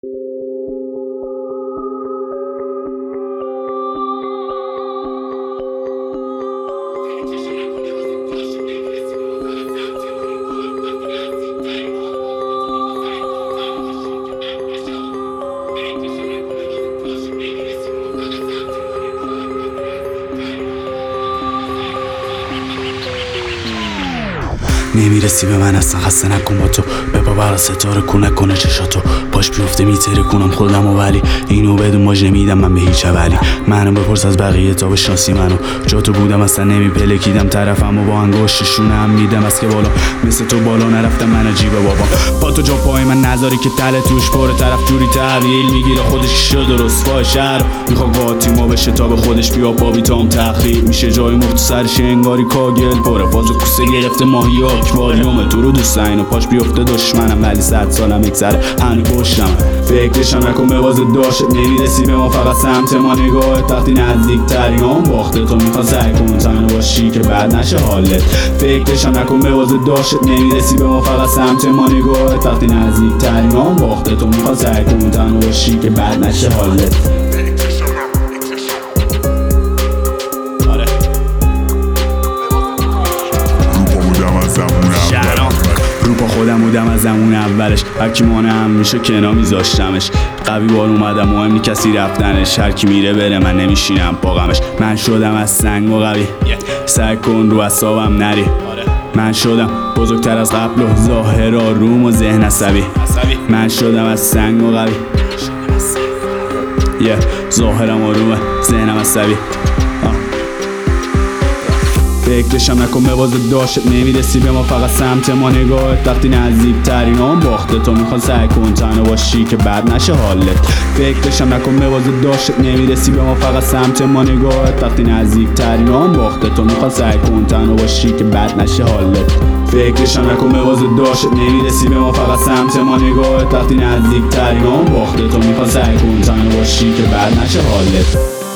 نمیرسی به من اصلا، خسته نکن با تو بپا برا ستاره کن نکنه چشاتو پاش بیفته میتره کنم خودم و ولی اینو بدون ماج نمیدم من به هیچ ولی منم بپرس از بقیه تا بشناسی منو جا تو بودم اصلا نمیپلکیدم طرفم و با انگشتشونه هم میدم از که بالا مثل تو بالا نرفتم من عجیبه بابا با تو جا پای من نذاری که تله توش پاره طرف جوری تحویل میگیره خودش شد درست پای شهر میخواد قاطی ما بشه تا به خودش بیا بابی تام تخریب میشه جای مختصرش انگاری کاگل پره فاز و کوسه گرفته ماهی آکواریوم تو رو دوست اینو پاش بیفته دشمنم ولی 100 سالم اگذره هنو پشتم فکرشم نکن به واز داشت نمیرسی به ما فقط سمت ما نگاهت وقتی نزدیک تریام باخته تو میخوا سعی کن تنها باشی که بعد نشه حالت فکرشم نکن به واز داشت نمیرسی به ما فقط سمت ما نگاهت وقتی نزدیک تریام باخته تو میخوا سعی کن تنها باشی که بعد نشه حالت روپا خودم بودم از زمون اولش هرکی مانه هم میشه کنا میذاشتمش قوی بار اومدم مهم نی کسی رفتنش هرکی میره بره من نمیشینم باقمش من شدم از سنگ و قوی سعی کن رو اعصابم نری من شدم بزرگتر از قبل و ظاهر آروم و ذهن عصبی من شدم از سنگ و قوی ظاهرم آرومه ذهنم عصبی فکرشم نکن به واز داشت نمیرسی به ما فقط سمت ما نگاهت وقتی نزدیک ترینام باخته تو میخواد سعی کن تنها باشی که بعد نشه حالت فکرشم نکن به واز داشت نمیرسی به ما فقط سمت ما نگاهت وقتی نزدیک ترینام باخته تو میخواد سعی کن تنها باشی که بعد نشه حالت فکرشم نکن به واز داشت نمیرسی به ما فقط سمت ما نگاهت وقتی نزدیک ترینام باخته تو میخواد سعی کن تنها باشی که بعد نشه حالت